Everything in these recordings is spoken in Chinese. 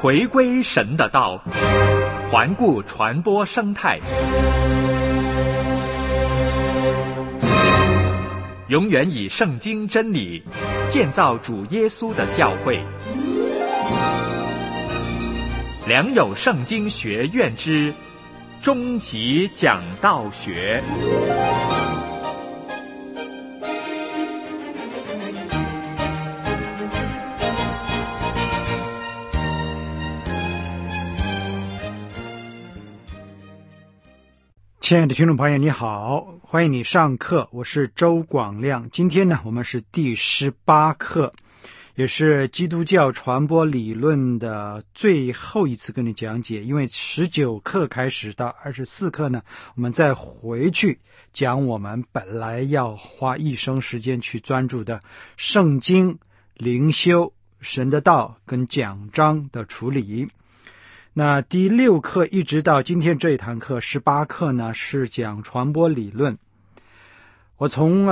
回归神的道，环顾传播生态，永远以圣经真理建造主耶稣的教会。良友圣经学院之终极讲道学。 亲爱的听众朋友，你好，欢迎你上课，我是周广亮。今天呢，我们是第18课，也是基督教传播理论的最后一次跟你讲解。因为19课开始到24课呢，我们再回去讲我们本来要花一生时间去专注的圣经、灵修、神的道跟讲章的处理。那第6课一直到今天这一堂课18课呢，是讲传播理论。我从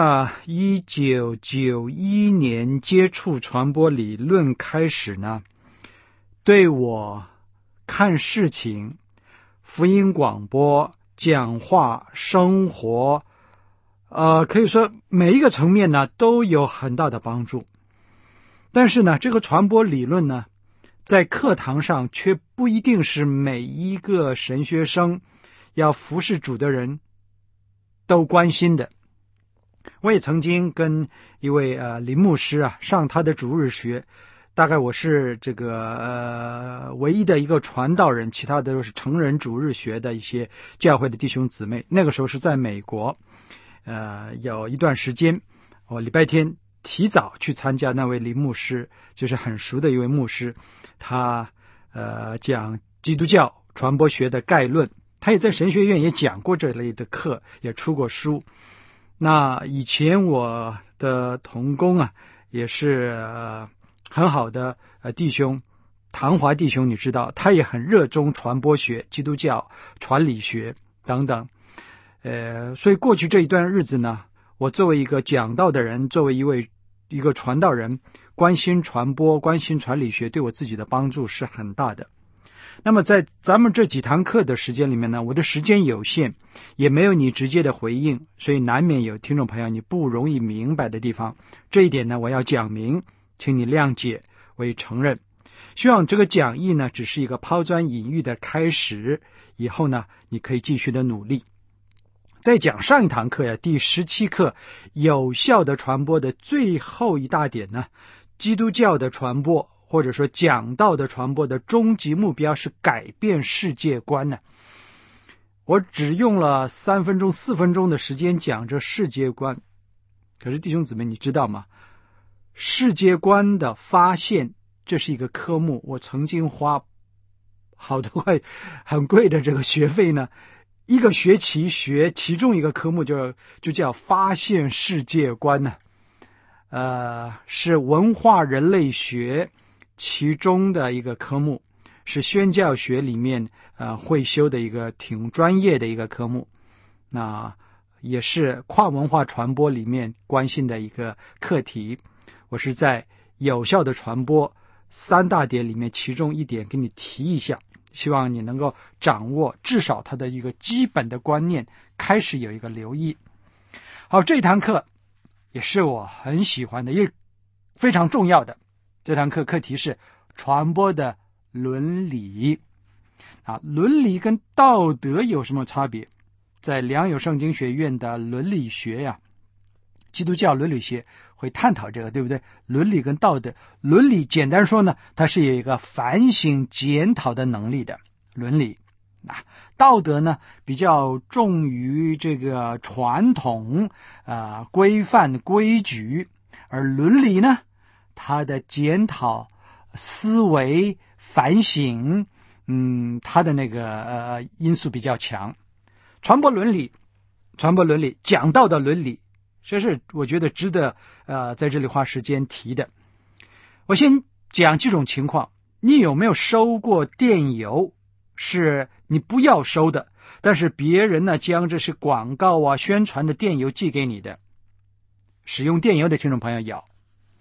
1991年接触传播理论开始呢，对我看事情、福音广播、讲话、生活，可以说每一个层面呢都有很大的帮助。但是呢，这个传播理论呢，在课堂上却不一定是每一个神学生要服侍主的人都关心的。我也曾经跟一位林牧师上他的主日学，大概我是这个唯一的一个传道人，其他的都是成人主日学的一些教会的弟兄姊妹。那个时候是在美国，有一段时间我礼拜天提早去参加那位林牧师，就是很熟的一位牧师，他讲基督教传播学的概论，他也在神学院也讲过这类的课，也出过书。那以前我的同工也是很好的弟兄，唐华弟兄，你知道他也很热衷传播学、基督教传理学等等。所以过去这一段日子呢，我作为一个讲道的人，作为一个传道人，关心传播、关心传理学，对我自己的帮助是很大的。那么在咱们这几堂课的时间里面呢，我的时间有限，也没有你直接的回应，所以难免有听众朋友你不容易明白的地方。这一点呢，我要讲明，请你谅解，我也承认。希望这个讲义呢，只是一个抛砖引玉的开始，以后呢，你可以继续的努力。在讲上一堂课第17课有效的传播的最后一大点呢，基督教的传播或者说讲道的传播的终极目标是改变世界观呢。我只用了3分钟4分钟的时间讲这世界观，可是弟兄姊妹你知道吗？世界观的发现，这是一个科目，我曾经花好多块很贵的这个学费呢，一个学期学其中一个科目就叫发现世界观呢。是文化人类学其中的一个科目，是宣教学里面会修的一个挺专业的一个科目，那也是跨文化传播里面关心的一个课题。我是在有效的传播3大点里面其中一点给你提一下，希望你能够掌握至少它的一个基本的观念，开始有一个留意。好，这一堂课也是我很喜欢的，也非常重要的。这堂课课题是传播的伦理。伦理跟道德有什么差别？在良友圣经学院的伦理学基督教伦理学会探讨这个，对不对？伦理跟道德，伦理简单说呢，它是有一个反省检讨的能力的伦理。道德呢比较重于这个传统规范规矩，而伦理呢，它的检讨思维反省它的那个因素比较强。传播伦理讲道的伦理，这是我觉得值得在这里花时间提的。我先讲几种情况。你有没有收过电邮是你不要收的，但是别人呢将这是广告宣传的电邮寄给你的？使用电邮的听众朋友有。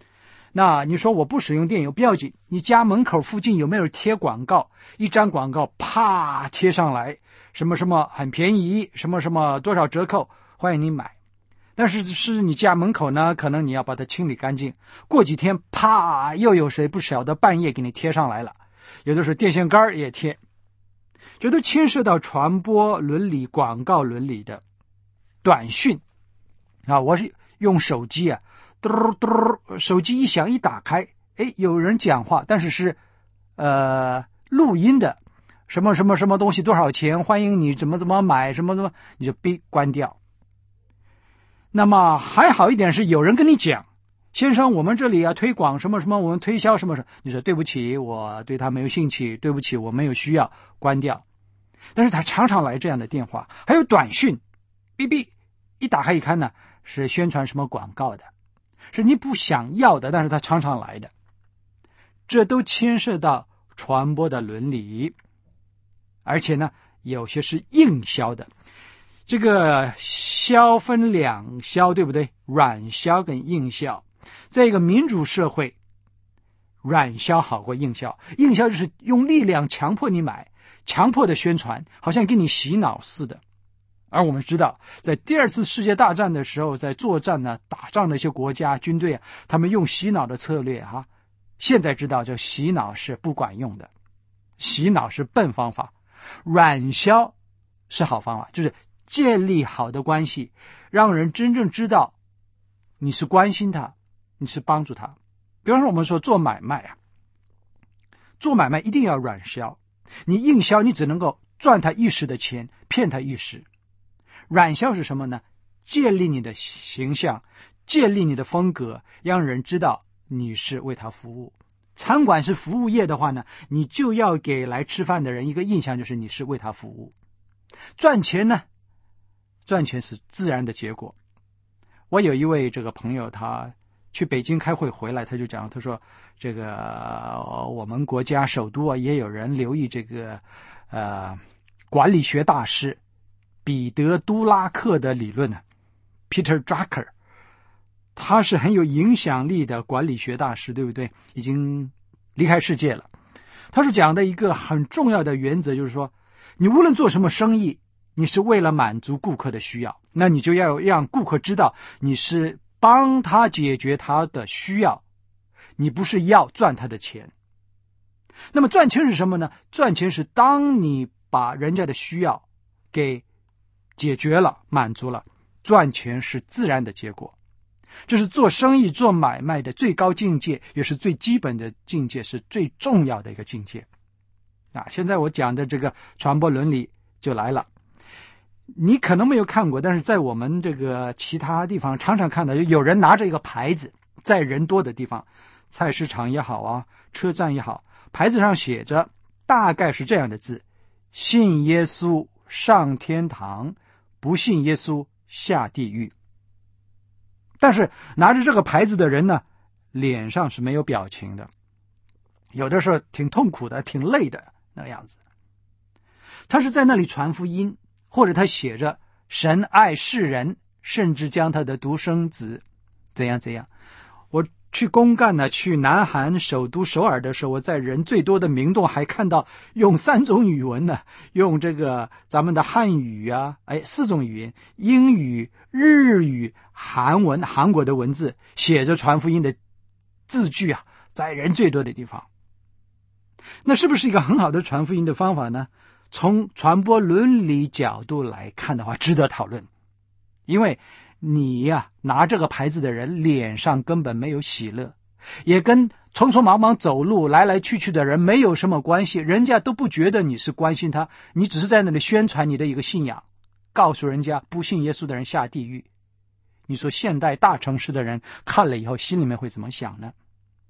那你说我不使用电邮不要紧，你家门口附近有没有贴广告？一张广告啪贴上来，什么什么很便宜，什么什么多少折扣，欢迎你买。但是你家门口呢，可能你要把它清理干净，过几天啪又有谁不晓得半夜给你贴上来了，有的时候电线杆也贴，这都牵涉到传播伦理、广告伦理的。短讯啊，我是用手机啊，嘟嘟，手机一响一打开，有人讲话，但是录音的，什么什么什么东西多少钱，欢迎你怎么买，什么什么，你就关掉。那么还好一点是有人跟你讲，先生，我们这里推广什么什么，我们推销什么什么，你说对不起，我对他没有兴趣，对不起，我没有需要，关掉。但是他常常来这样的电话。还有短讯，哔哔一打开一看呢，是宣传什么广告的，是你不想要的，但是他常常来的。这都牵涉到传播的伦理，而且呢，有些是硬销的。这个销分两销，对不对？软销跟硬销。在一个民主社会，软销好过硬销。硬销就是用力量强迫你买，强迫的宣传，好像给你洗脑似的。而我们知道，在第二次世界大战的时候，在作战呢，打仗的一些国家军队啊，他们用洗脑的策略哈。现在知道这洗脑是不管用的，洗脑是笨方法，软销是好方法，就是建立好的关系，让人真正知道你是关心他，你是帮助他。比方说我们说做买卖啊，做买卖一定要软销，你硬销你只能够赚他一时的钱，骗他一时。软销是什么呢？建立你的形象，建立你的风格，让人知道你是为他服务。餐馆是服务业的话呢，你就要给来吃饭的人一个印象，就是你是为他服务。赚钱呢，赚钱是自然的结果。我有一位这个朋友，他去北京开会回来，他就讲，他说这个我们国家首都啊，也有人留意这个管理学大师彼得·杜拉克的理论呢 ，Peter Drucker， 他是很有影响力的管理学大师，对不对？已经离开世界了。他是讲的一个很重要的原则，就是说，你无论做什么生意，你是为了满足顾客的需要，那你就要让顾客知道你是帮他解决他的需要，你不是要赚他的钱。那么赚钱是什么呢？赚钱是当你把人家的需要给解决了，满足了，赚钱是自然的结果。这是做生意做买卖的最高境界，也是最基本的境界，是最重要的一个境界现在我讲的这个传播伦理就来了。你可能没有看过，但是在我们这个其他地方常常看到有人拿着一个牌子，在人多的地方，菜市场也好啊，车站也好，牌子上写着大概是这样的字：信耶稣上天堂，不信耶稣下地狱。但是拿着这个牌子的人呢，脸上是没有表情的，有的时候挺痛苦的，挺累的那个样子。他是在那里传福音，或者他写着神爱世人，甚至将他的独生子怎样怎样。我去公干呢，去南韩首都首尔的时候，我在人最多的明洞还看到用3种语文呢，用这个咱们的汉语啊，4种语言，英语、日语、韩文，韩国的文字写着传福音的字句啊，在人最多的地方。那是不是一个很好的传福音的方法呢？从传播伦理角度来看的话，值得讨论。因为你拿这个牌子的人脸上根本没有喜乐，也跟匆匆忙忙走路来来去去的人没有什么关系，人家都不觉得你是关心他，你只是在那里宣传你的一个信仰，告诉人家不信耶稣的人下地狱。你说现代大城市的人看了以后心里面会怎么想呢？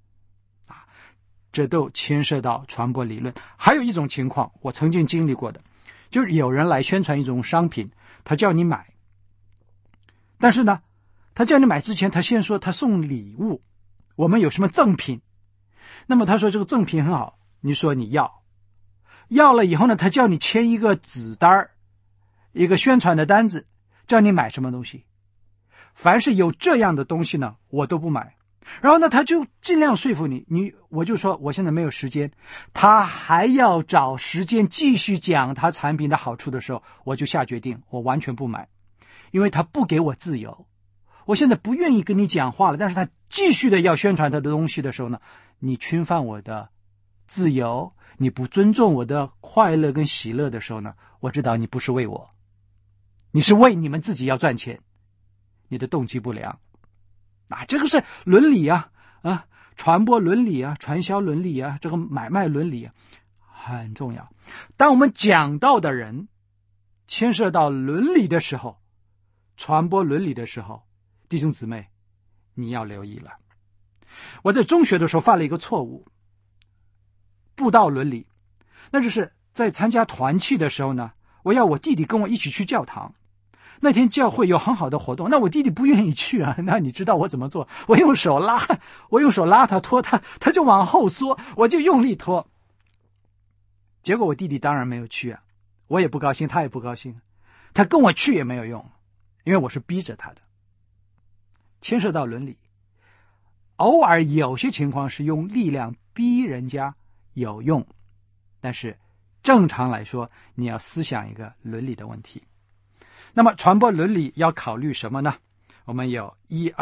这都牵涉到传播理论。还有一种情况我曾经经历过的，就是有人来宣传一种商品，他叫你买，但是呢，他叫你买之前，他先说他送礼物，我们有什么赠品。那么他说这个赠品很好，你说你要了以后呢，他叫你签一个纸单，一个宣传的单子，叫你买什么东西。凡是有这样的东西呢，我都不买。 然后呢，他就尽量说服你，我就说我现在没有时间，他还要找时间继续讲他产品的好处的时候，我就下决定，我完全不买，因为他不给我自由。我现在不愿意跟你讲话了，但是他继续的要宣传他的东西的时候呢，你侵犯我的自由，你不尊重我的快乐跟喜乐的时候呢，我知道你不是为我，你是为你们自己要赚钱，你的动机不良。这个是伦理传播伦理传销伦理这个买卖伦理很重要。当我们讲道的人牵涉到伦理的时候，传播伦理的时候，弟兄姊妹，你要留意了。我在中学的时候犯了一个错误，布道伦理，那就是在参加团契的时候呢，我要我弟弟跟我一起去教堂。那天教会有很好的活动，那我弟弟不愿意去那你知道我怎么做？我用手拉他，拖他就往后缩，我就用力拖。结果我弟弟当然没有去我也不高兴，他也不高兴，他跟我去也没有用，因为我是逼着他的。牵涉到伦理，偶尔有些情况是用力量逼人家有用，但是正常来说，你要思想一个伦理的问题。那么传播伦理要考虑什么呢？我们有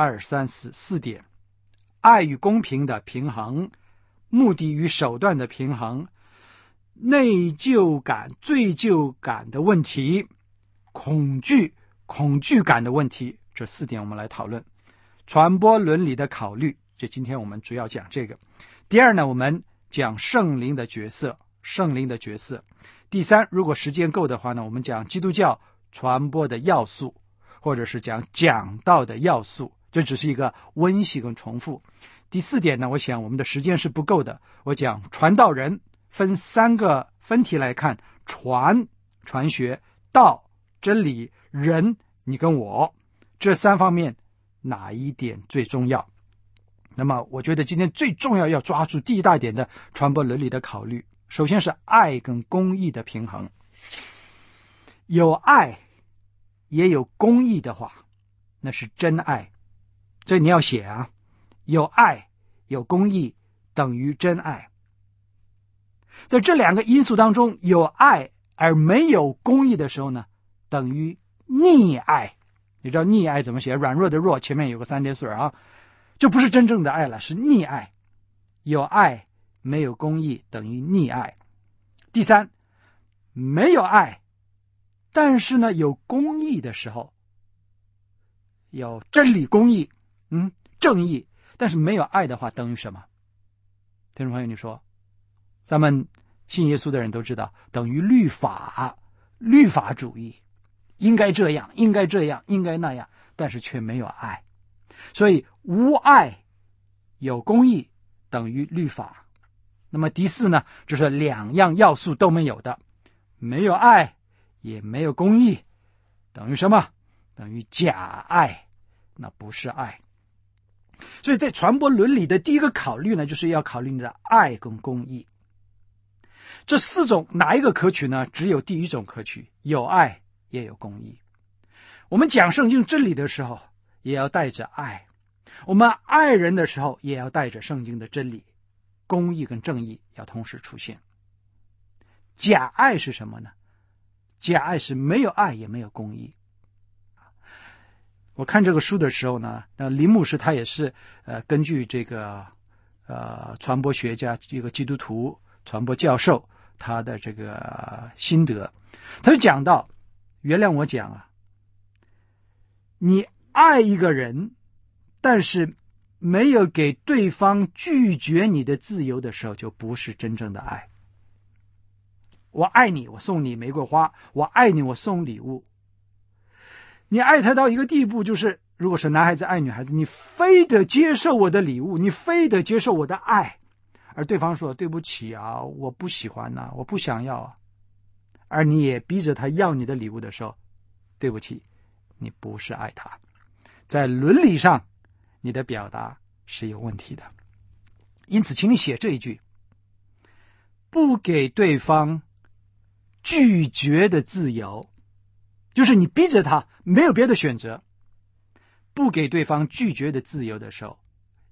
1、2、3、4点：爱与公平的平衡，目的与手段的平衡，内疚感、罪疚感的问题，恐惧感的问题。这4点我们来讨论传播伦理的考虑。今天我们主要讲这个。第二呢，我们讲圣灵的角色。第三，如果时间够的话呢，我们讲基督教传播的要素，或者是讲道的要素，这只是一个温习跟重复。第4点呢，我想我们的时间是不够的，我讲传道人分3个分题来看：传学、道真理、人你跟我，这3方面哪一点最重要？那么我觉得今天最重要抓住第一大点的传播伦理的考虑，首先是爱跟公义的平衡。有爱也有公义的话，那是真爱。这你要写有爱有公义等于真爱。在这2个因素当中，有爱而没有公义的时候呢，等于溺爱。你知道溺爱怎么写？软弱的弱前面有个3点水就不是真正的爱了，是溺爱。有爱没有公义等于溺爱。第3，没有爱但是呢有公义的时候，有真理公义正义，但是没有爱的话等于什么？听众朋友，你说咱们信耶稣的人都知道，等于律法主义，应该这样应该那样，但是却没有爱。所以无爱有公义等于律法。那么第4呢，就是2样要素都没有的，没有爱也没有公义，等于什么？等于假爱，那不是爱。所以在传播伦理的第一个考虑呢，就是要考虑你的爱跟公义。这4种哪一个可取呢？只有第1种可取，有爱也有公义。我们讲圣经真理的时候也要带着爱，我们爱人的时候也要带着圣经的真理，公义跟正义要同时出现。假爱是什么呢？假爱是没有爱也没有公义。我看这个书的时候呢，林牧师他也是根据这个传播学家一个基督徒传播教授他的这个心得，他就讲到，原谅我讲你爱一个人，但是没有给对方拒绝你的自由的时候，就不是真正的爱。我爱你，我送你玫瑰花；我爱你，我送礼物。你爱他到一个地步，就是如果是男孩子爱女孩子，你非得接受我的礼物，你非得接受我的爱，而对方说对不起我不喜欢我不想要而你也逼着他要你的礼物的时候，对不起，你不是爱他。在伦理上你的表达是有问题的。因此请你写这一句：不给对方拒绝的自由，就是你逼着他没有别的选择。不给对方拒绝的自由的时候，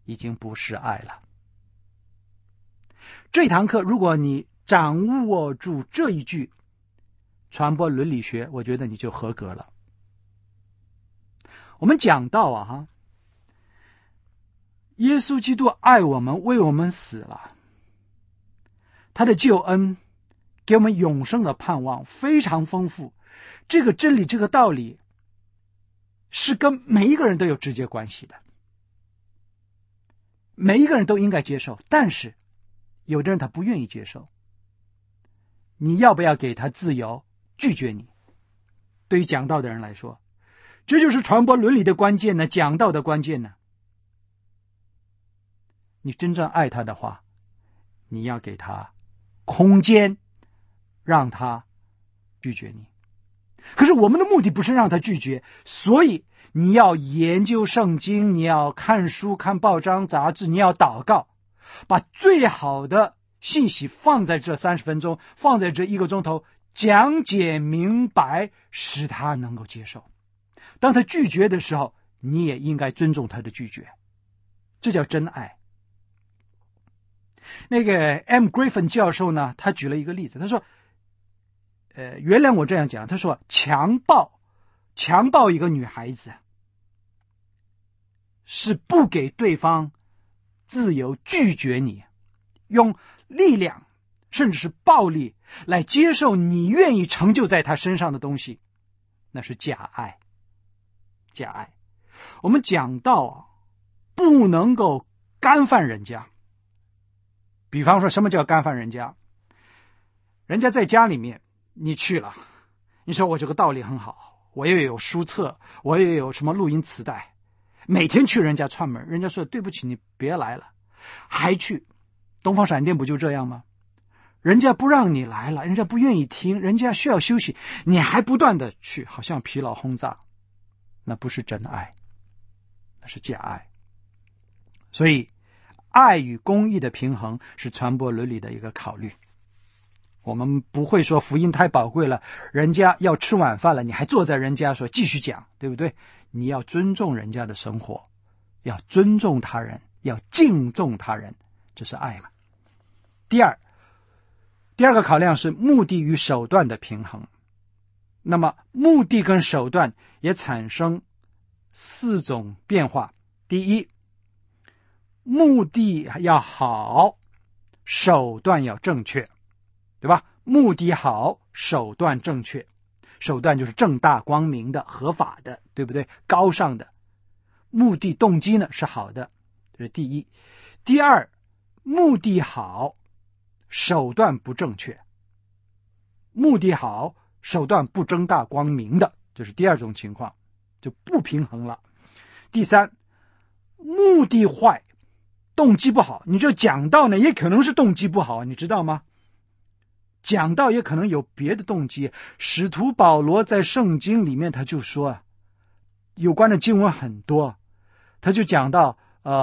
已经不是爱了。这堂课如果你掌握住这一句传播伦理学，我觉得你就合格了。我们讲到耶稣基督爱我们，为我们死了，他的救恩给我们永生的盼望非常丰富，这个真理这个道理是跟每一个人都有直接关系的，每一个人都应该接受，但是有的人他不愿意接受，你要不要给他自由拒绝你？对于讲道的人来说，这就是传播伦理的关键呢，讲道的关键呢。你真正爱他的话，你要给他空间，让他拒绝你。可是我们的目的不是让他拒绝，所以你要研究圣经，你要看书、看报章、杂志，你要祷告，把最好的信息放在这30分钟，放在这1个钟头，讲解明白，使他能够接受。当他拒绝的时候，你也应该尊重他的拒绝，这叫真爱。那个 M. Griffin 教授呢，他举了一个例子，他说原谅我这样讲，他说强暴一个女孩子是不给对方自由拒绝你，用力量甚至是暴力来接受你愿意成就在他身上的东西，那是假爱。假爱。我们讲到不能够干犯人家，比方说什么叫干犯人家？人家在家里面你去了，你说我这个道理很好，我也有书册，我也有什么录音磁带，每天去人家串门，人家说对不起你别来了，还去。东方闪电不就这样吗？人家不让你来了，人家不愿意听，人家需要休息，你还不断的去，好像疲劳轰炸，那不是真爱，那是假爱。所以爱与公义的平衡是传播伦理的一个考虑。我们不会说福音太宝贵了，人家要吃晚饭了，你还坐在人家说继续讲，对不对？你要尊重人家的生活，要尊重他人，要敬重他人，这是爱嘛。第二个考量是目的与手段的平衡。那么目的跟手段也产生4种变化。第一，目的要好，手段要正确，对吧？目的好，手段正确。手段就是正大光明的、合法的，对不对？高尚的。目的动机呢是好的，这是第一。第二，目的好，手段不正确。目的好，手段不正大光明的，这是第二种情况，就不平衡了。第三，目的坏，动机不好。你这讲道呢也可能是动机不好，你知道吗？讲道也可能有别的动机。使徒保罗在圣经里面他就说有关的经文很多，他就讲到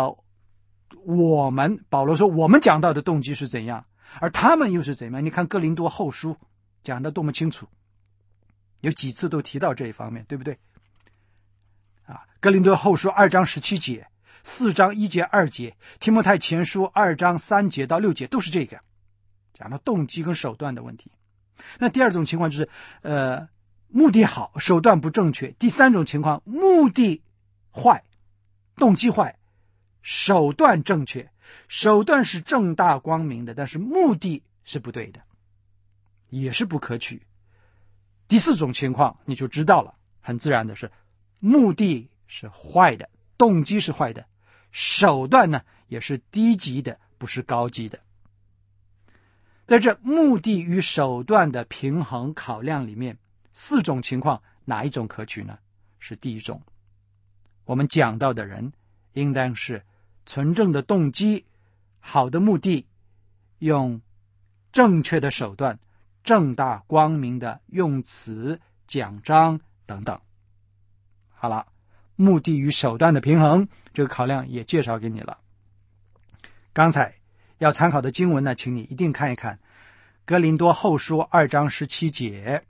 保罗说我们讲道的动机是怎样，而他们又是怎样。你看哥林多后书讲得多么清楚，有几次都提到这一方面，对不对？哥林多后书2章17节，4章1节2节，提摩太前书2章3节到6节，都是这个讲到动机跟手段的问题。那第二种情况就是目的好，手段不正确。第三种情况，目的坏，动机坏，手段正确。手段是正大光明的，但是目的是不对的，也是不可取。第4种情况你就知道了，很自然的是目的是坏的，动机是坏的，手段呢也是低级的，不是高级的。在这目的与手段的平衡考量里面，4种情况哪一种可取呢？是第一种。我们讲到的人应当是纯正的动机，好的目的，用正确的手段，正大光明的用词、讲章等等。好了，目的与手段的平衡，这个考量也介绍给你了。刚才要参考的经文呢，请你一定看一看哥林多后书2章17节，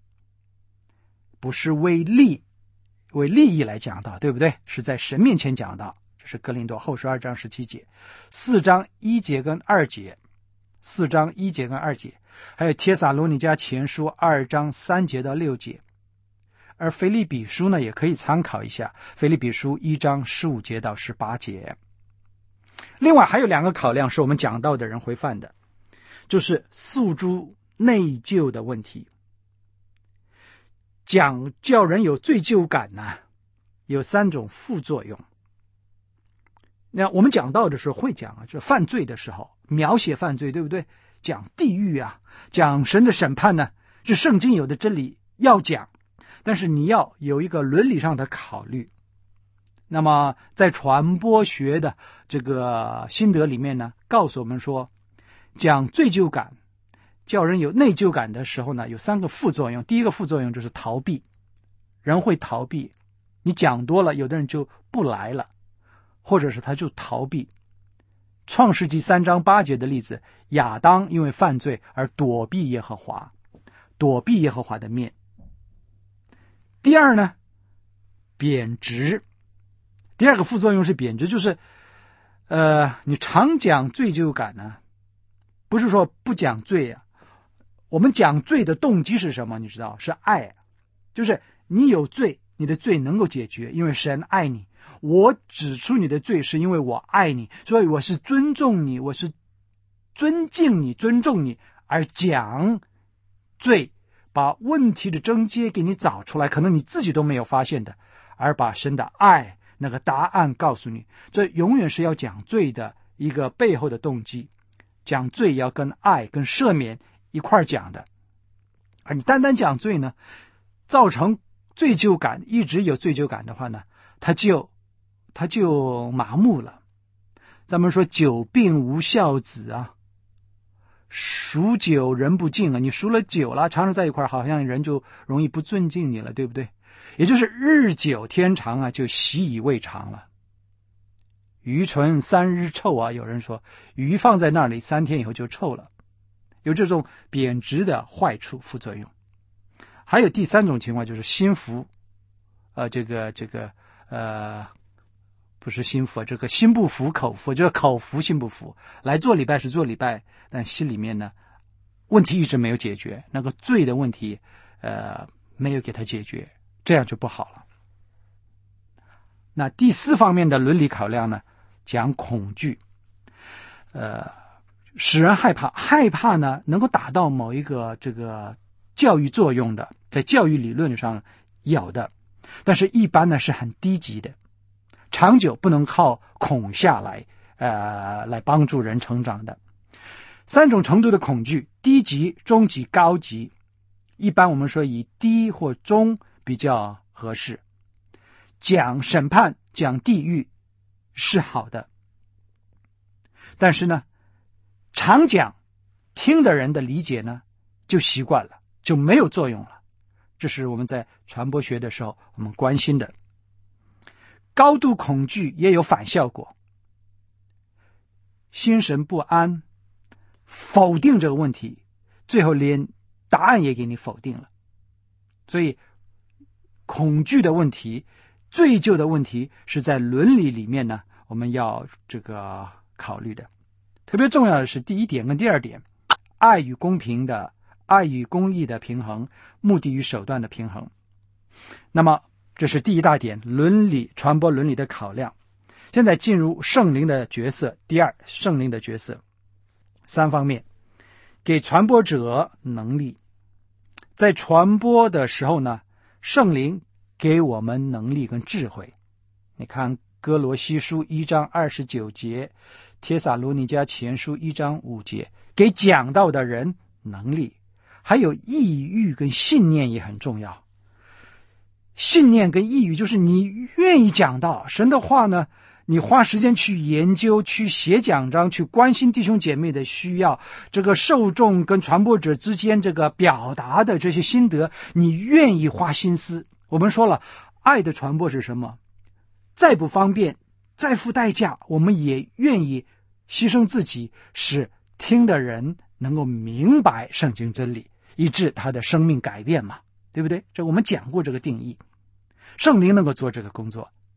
不是为利益来讲到，对不对？是在神面前讲到， 这是哥林多后书2章17节，4章1节跟2节，4章1节跟2节，还有帖撒罗尼迦前书2章3节到6节。而腓立比书呢，也可以参考一下，腓立比书1章15节到18节。另外还有2个考量是我们讲道的人会犯的，就是诉诸内疚的问题。讲叫人有罪疚感呢，有3种副作用。那我们讲道的时候会讲啊，就犯罪的时候描写犯罪，对不对？讲地狱啊，讲神的审判呢，是圣经有的真理要讲，但是你要有一个伦理上的考虑。那么在传播学的这个心得里面呢，告诉我们说，讲罪疚感叫人有内疚感的时候呢，有3个副作用。第一个副作用就是逃避，人会逃避，你讲多了，有的人就不来了，或者是他就逃避。创世纪3章8节的例子，亚当因为犯罪而躲避耶和华，躲避耶和华的面。第二呢，贬值。第2个副作用是贬值，就是你常讲罪疚感呢，不是说不讲罪啊。我们讲罪的动机是什么？你知道，是爱，就是你有罪，你的罪能够解决，因为神爱你。我指出你的罪是因为我爱你，所以我是尊重你，我是尊敬你，尊重你，而讲罪，把问题的症结给你找出来，可能你自己都没有发现的，而把神的爱那个答案告诉你。这永远是要讲罪的一个背后的动机，讲罪要跟爱跟赦免一块讲的。而你单单讲罪呢，造成罪疚感，一直有罪疚感的话呢，他就麻木了。咱们说久病无孝子啊，数久人不敬啊，你数了久了，常常在一块，好像人就容易不尊敬你了，对不对？也就是日久天长啊，就习以为常了。鱼存3日臭啊，有人说鱼放在那里3天以后就臭了，有这种贬值的坏处副作用。还有第3种情况，就是心服，不是心服，这个心不服口服，就是口服心不服，来做礼拜是做礼拜，但心里面呢问题一直没有解决，那个罪的问题没有给他解决，这样就不好了。那第4方面的伦理考量呢，讲恐惧，使人害怕。害怕呢能够达到某一个这个教育作用的，在教育理论上有的，但是一般呢是很低级的，长久不能靠恐吓来帮助人成长的。3种程度的恐惧，低级、中级、高级，一般我们说以低或中比较合适。讲审判、讲地狱是好的，但是呢常讲，听的人的理解呢就习惯了，就没有作用了。这是我们在传播学的时候我们关心的。高度恐惧也有反效果，心神不安，否定这个问题，最后连答案也给你否定了。所以恐惧的问题、罪疚的问题是在伦理里面呢我们要这个考虑的。特别重要的是第1点跟第2点，爱与公义的平衡，目的与手段的平衡。那么这是第1大点，伦理传播伦理的考量。现在进入圣灵的角色。第2，圣灵的角色3方面，给传播者能力。在传播的时候呢，圣灵给我们能力跟智慧。你看哥罗西书1章29节，帖撒罗尼迦前书1章5节，给讲道的人能力。还有意欲跟信念也很重要。信念跟意欲就是你愿意讲道神的话呢，你花时间去研究，去写讲章，去关心弟兄姐妹的需要，这个受众跟传播者之间这个表达的这些心得，你愿意花心思。我们说了，爱的传播是什么？再不方便，再付代价，我们也愿意牺牲自己，使听的人能够明白圣经真理，以致他的生命改变嘛，对不对？这我们讲过这个定义。圣灵能够做这个工作，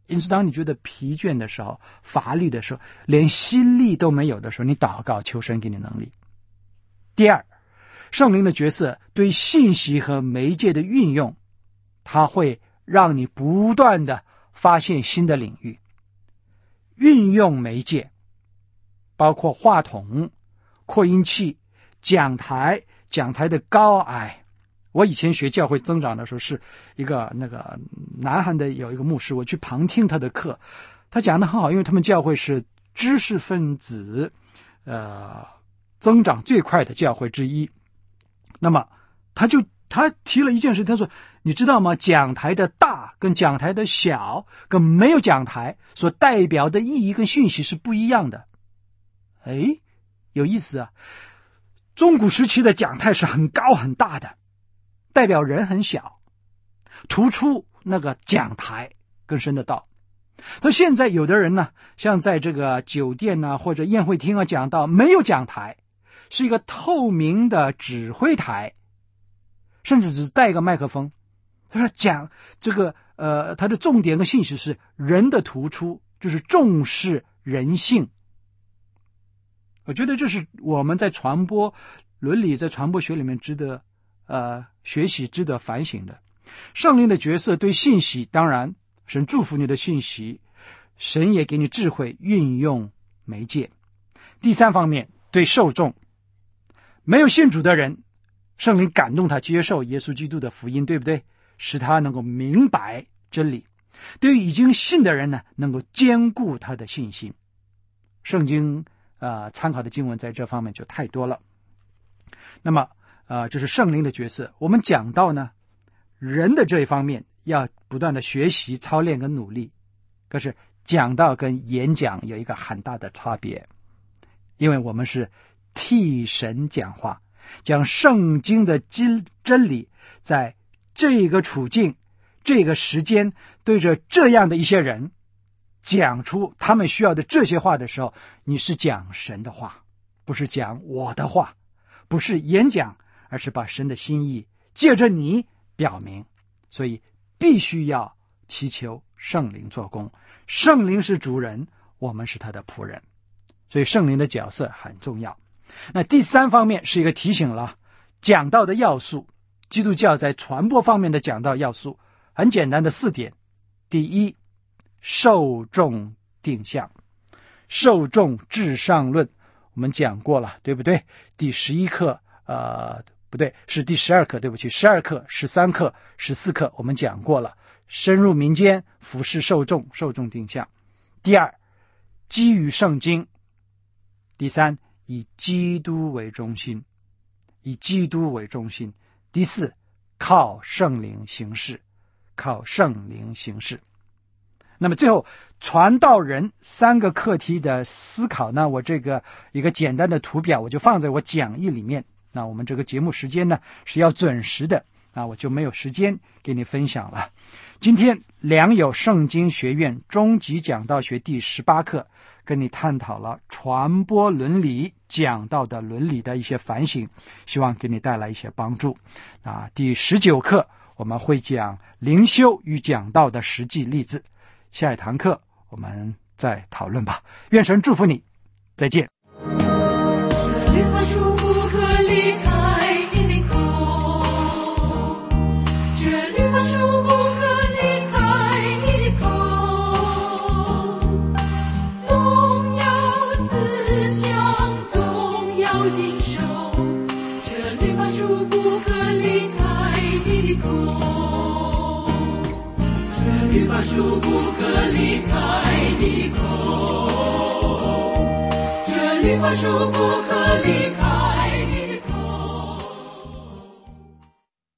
因此当你觉得疲倦的时候，乏力的时候，连心力都没有的时候，你祷告求神给你能力。第二，圣灵的角色对信息和媒介的运用，它会让你不断的发现新的领域。运用媒介包括话筒、扩音器、讲台的高矮。我以前学教会增长的时候，是一个南韩的有一个牧师，我去旁听他的课，他讲得很好，因为他们教会是知识分子增长最快的教会之一。那么他提了一件事，他说你知道吗，讲台的大跟讲台的小跟没有讲台所代表的意义跟讯息是不一样的。有意思啊，中古时期的讲台是很高很大的，代表人很小，突出那个讲台跟神的道。那现在有的人呢，像在这个酒店啊或者宴会厅啊讲道，没有讲台，是一个透明的指挥台，甚至只带一个麦克风。他说讲这个他的重点跟信息是人的突出，就是重视人性。我觉得这是我们在传播伦理在传播学里面值得学习值得反省的。圣灵的角色对信息，当然神祝福你的信息，神也给你智慧运用媒介。第三方面，对受众，没有信主的人，圣灵感动他接受耶稣基督的福音，对不对？使他能够明白真理。对于已经信的人呢，能够坚固他的信心。圣经参考的经文在这方面就太多了。那么这是圣灵的角色。我们讲到呢，人的这一方面要不断的学习操练跟努力。可是讲道跟演讲有一个很大的差别，因为我们是替神讲话，讲圣经的真理，在这个处境这个时间对着这样的一些人讲出他们需要的这些话的时候，你是讲神的话，不是讲我的话，不是演讲，而是把神的心意借着你表明。所以必须要祈求圣灵做工，圣灵是主人，我们是他的仆人，所以圣灵的角色很重要。那第三方面是一个提醒了，讲道的要素，基督教在传播方面的讲道要素很简单的4点。第一，受众定向，受众至上论我们讲过了，对不对？第11课不对，是第12课，对不起，12课、13课、14课我们讲过了，深入民间，服侍受众，受众定向。第二，基于圣经。第三，以基督为中心，以基督为中心。第四，靠圣灵行事，靠圣灵行事。那么最后，传道人3个课题的思考呢，我这个一个简单的图表我就放在我讲义里面。那我们这个节目时间呢是要准时的，我就没有时间给你分享了。今天良友圣经学院终极讲道学第18课跟你探讨了传播伦理，讲道的伦理的一些反省，希望给你带来一些帮助。第19课我们会讲灵修与讲道的实际例子，下一堂课我们再讨论吧。愿神祝福你，再见。 这律法书不可离开你的口，这律法书不可离开你的口，总要思想，总要谨守，这律法书不可离开你的口，这律法书不可离开你的口，这律法书不可离开